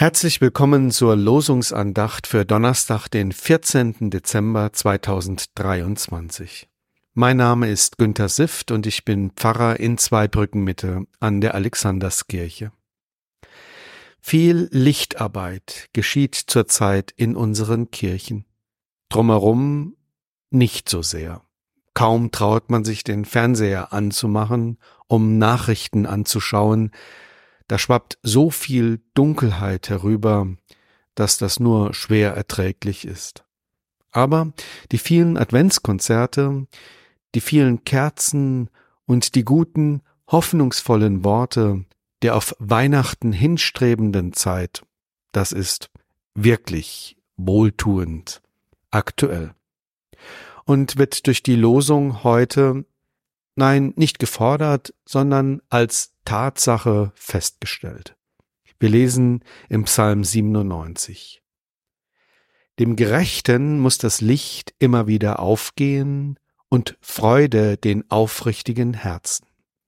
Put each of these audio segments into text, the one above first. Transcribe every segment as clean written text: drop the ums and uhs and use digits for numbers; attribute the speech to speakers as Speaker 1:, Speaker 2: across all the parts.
Speaker 1: Herzlich willkommen zur Losungsandacht für Donnerstag, den 14. Dezember 2023. Mein Name ist Günther Sift und ich bin Pfarrer in Zweibrücken-Mitte an der Alexanderskirche. Viel Lichtarbeit geschieht zurzeit in unseren Kirchen. Drumherum nicht so sehr. Kaum traut man sich den Fernseher anzumachen, um Nachrichten anzuschauen. Da schwappt so viel Dunkelheit herüber, dass das nur schwer erträglich ist. Aber die vielen Adventskonzerte, die vielen Kerzen und die guten, hoffnungsvollen Worte der auf Weihnachten hinstrebenden Zeit, das ist wirklich wohltuend, aktuell. Und wird durch die Losung heute, nein, nicht gefordert, sondern als Tatsache festgestellt. Wir lesen im Psalm 97. Dem Gerechten muss das Licht immer wieder aufgehen und Freude den aufrichtigen Herzen.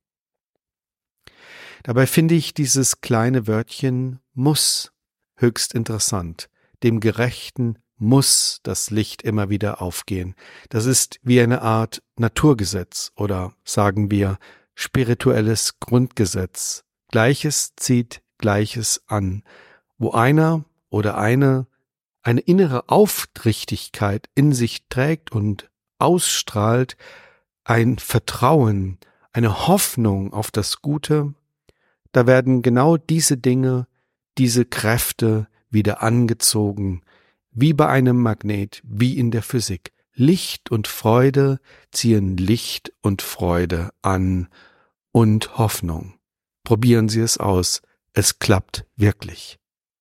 Speaker 1: Dabei finde ich dieses kleine Wörtchen muss höchst interessant. Dem Gerechten muss das Licht immer wieder aufgehen. Das ist wie eine Art Naturgesetz oder sagen wir spirituelles Grundgesetz. Gleiches zieht Gleiches an, wo einer oder eine innere Aufrichtigkeit in sich trägt und ausstrahlt, ein Vertrauen, eine Hoffnung auf das Gute, da werden genau diese Dinge, diese Kräfte wieder angezogen, wie bei einem Magnet, wie in der Physik. Licht und Freude ziehen Licht und Freude an und Hoffnung. Probieren Sie es aus, es klappt wirklich.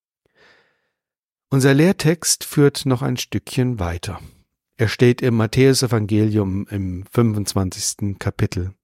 Speaker 1: Unser Lehrtext führt noch ein Stückchen weiter. Er steht im Matthäusevangelium im 25. Kapitel.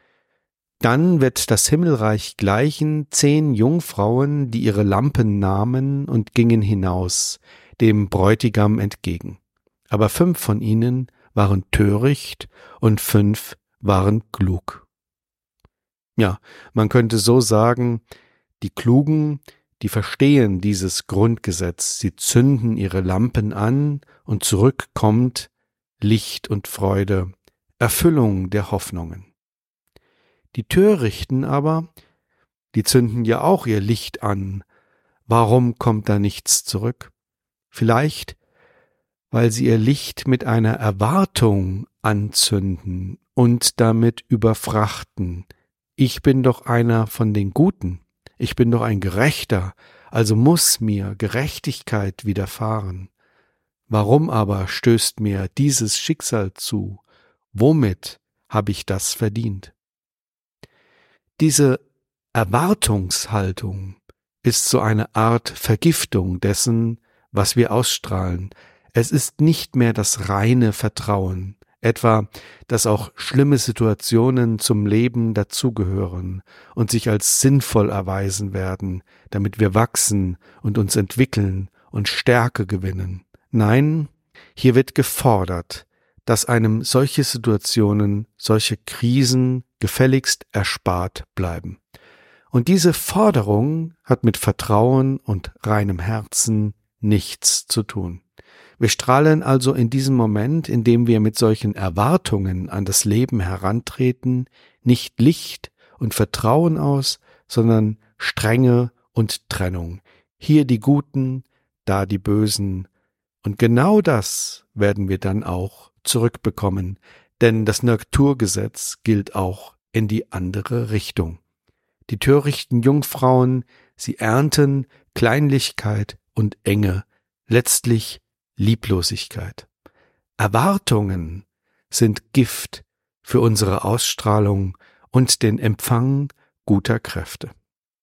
Speaker 1: Dann wird das Himmelreich gleichen 10 Jungfrauen, die ihre Lampen nahmen und gingen hinaus, dem Bräutigam entgegen. Aber 5 von ihnen waren töricht und 5 waren klug. Ja, man könnte so sagen, die Klugen, die verstehen dieses Grundgesetz, sie zünden ihre Lampen an und zurück kommt Licht und Freude, Erfüllung der Hoffnungen. Die Törichten aber, die zünden ja auch ihr Licht an. Warum kommt da nichts zurück? Vielleicht, weil sie ihr Licht mit einer Erwartung anzünden und damit überfrachten. Ich bin doch einer von den Guten, ich bin doch ein Gerechter, also muss mir Gerechtigkeit widerfahren. Warum aber stößt mir dieses Schicksal zu? Womit habe ich das verdient? Diese Erwartungshaltung ist so eine Art Vergiftung dessen, was wir ausstrahlen. Es ist nicht mehr das reine Vertrauen, etwa, dass auch schlimme Situationen zum Leben dazugehören und sich als sinnvoll erweisen werden, damit wir wachsen und uns entwickeln und Stärke gewinnen. Nein, hier wird gefordert, dass einem solche Situationen, solche Krisen gefälligst erspart bleiben. Und diese Forderung hat mit Vertrauen und reinem Herzen nichts zu tun. Wir strahlen also in diesem Moment, in dem wir mit solchen Erwartungen an das Leben herantreten, nicht Licht und Vertrauen aus, sondern Strenge und Trennung. Hier die Guten, da die Bösen. Und genau das werden wir dann auch zurückbekommen, denn das Naturgesetz gilt auch in die andere Richtung. Die törichten Jungfrauen, sie ernten Kleinlichkeit und Enge, letztlich Lieblosigkeit. Erwartungen sind Gift für unsere Ausstrahlung und den Empfang guter Kräfte.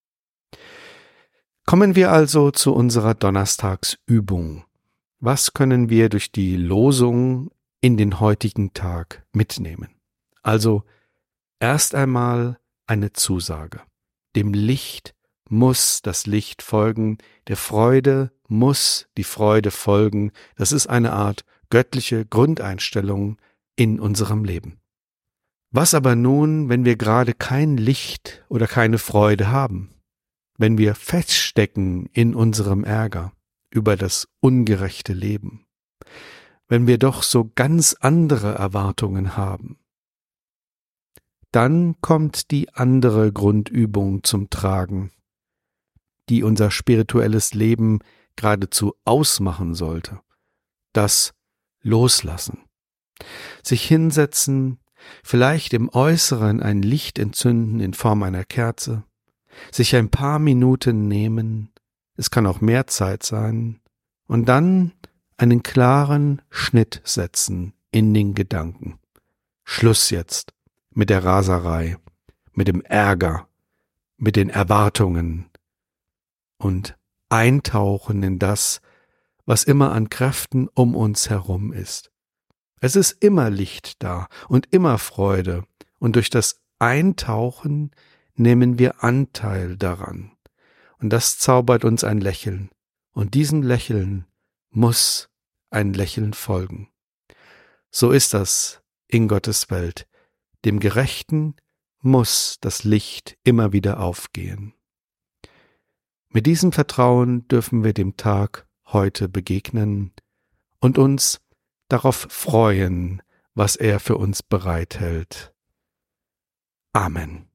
Speaker 1: Kommen wir also zu unserer Donnerstagsübung. Was können wir durch die Losung in den heutigen Tag mitnehmen? Also erst einmal eine Zusage. Dem Licht muss das Licht folgen, der Freude muss die Freude folgen. Das ist eine Art göttliche Grundeinstellung in unserem Leben. Was aber nun, wenn wir gerade kein Licht oder keine Freude haben? wenn wir feststecken in unserem Ärger über das ungerechte Leben, wenn wir doch so ganz andere Erwartungen haben, dann kommt die andere Grundübung zum Tragen, die unser spirituelles Leben geradezu ausmachen sollte. Das Loslassen. Sich hinsetzen, vielleicht im Äußeren ein Licht entzünden in Form einer Kerze, sich ein paar Minuten nehmen, es kann auch mehr Zeit sein, und dann einen klaren Schnitt setzen in den Gedanken. Schluss jetzt mit der Raserei, mit dem Ärger, mit den Erwartungen und eintauchen in das, was immer an Kräften um uns herum ist. Es ist immer Licht da und immer Freude, und durch das Eintauchen nehmen wir Anteil daran. Und das zaubert uns ein Lächeln, und diesem Lächeln muss ein Lächeln folgen. So ist das in Gottes Welt. Dem Gerechten muss das Licht immer wieder aufgehen. Mit diesem Vertrauen dürfen wir dem Tag heute begegnen und uns darauf freuen, was er für uns bereithält. Amen.